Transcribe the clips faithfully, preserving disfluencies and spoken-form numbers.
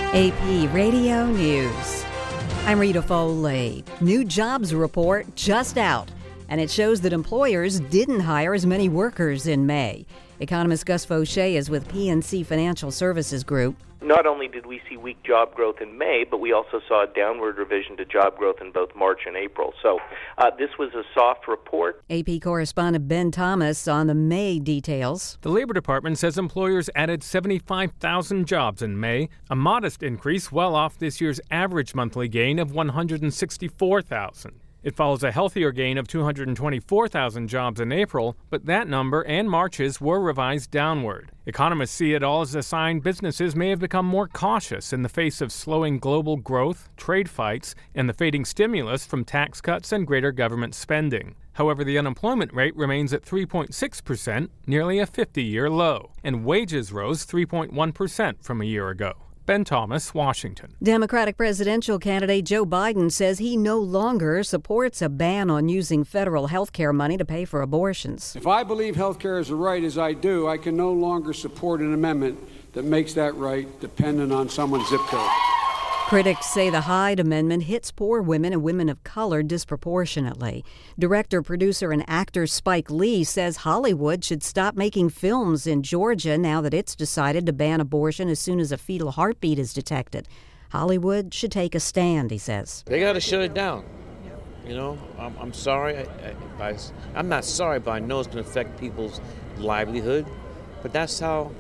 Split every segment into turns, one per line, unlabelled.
A P Radio News. I'm Rita Foley. New jobs report just out, and it shows that employers didn't hire as many workers in May. Economist Gus Faucher is with P N C Financial Services Group.
Not only did we see weak job growth in May, but we also saw a downward revision to job growth in both March and April. So uh, this was a soft report.
A P correspondent Ben Thomas on the May details.
The Labor Department says employers added seventy-five thousand jobs in May, a modest increase well off this year's average monthly gain of one hundred sixty-four thousand. It follows a healthier gain of two hundred twenty-four thousand jobs in April, but that number and March's were revised downward. Economists see it all as a sign businesses may have become more cautious in the face of slowing global growth, trade fights, and the fading stimulus from tax cuts and greater government spending. However, the unemployment rate remains at three point six percent, nearly a fifty-year low, and wages rose three point one percent from a year ago. Ben Thomas, Washington.
Democratic presidential candidate Joe Biden says he no longer supports a ban on using federal health care money to pay for abortions.
If I believe health care is a right, as I do, I can no longer support an amendment that makes that right dependent on someone's zip code.
Critics say the Hyde Amendment hits poor women and women of color disproportionately. Director, producer, and actor Spike Lee says Hollywood should stop making films in Georgia now that it's decided to ban abortion as soon as a fetal heartbeat is detected. Hollywood should take a stand, he says.
They got to shut it down. You know, I'm, I'm sorry. I, I, I, I'm not sorry, but I know it's going to affect people's livelihood. But that's how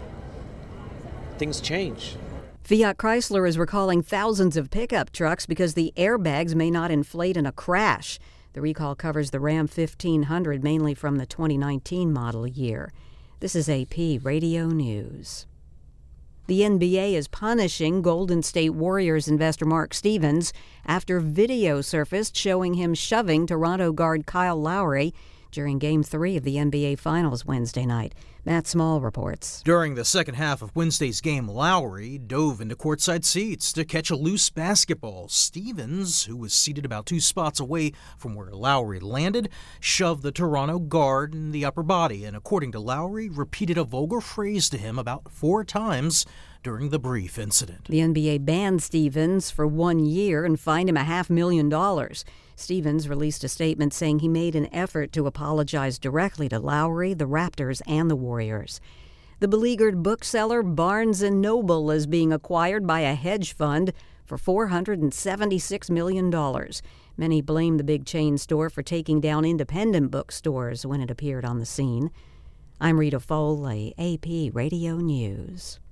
things change.
Fiat Chrysler is recalling thousands of pickup trucks because the airbags may not inflate in a crash. The recall covers the Ram fifteen hundred, mainly from the twenty nineteen model year. This is A P Radio News. The N B A is punishing Golden State Warriors investor Mark Stevens after video surfaced showing him shoving Toronto guard Kyle Lowry during Game three of the N B A Finals Wednesday night. Matt Small reports.
During the second half of Wednesday's game, Lowry dove into courtside seats to catch a loose basketball. Stevens, who was seated about two spots away from where Lowry landed, shoved the Toronto guard in the upper body and, according to Lowry, repeated a vulgar phrase to him about four times during the brief incident.
The N B A banned Stevens for one year and fined him a half million dollars. Stevens released a statement saying he made an effort to apologize directly to Lowry, the Raptors, and the Warriors. The beleaguered bookseller Barnes and Noble is being acquired by a hedge fund for four hundred seventy-six million dollars. Many blame the big chain store for taking down independent bookstores when it appeared on the scene. I'm Rita Foley, A P Radio News.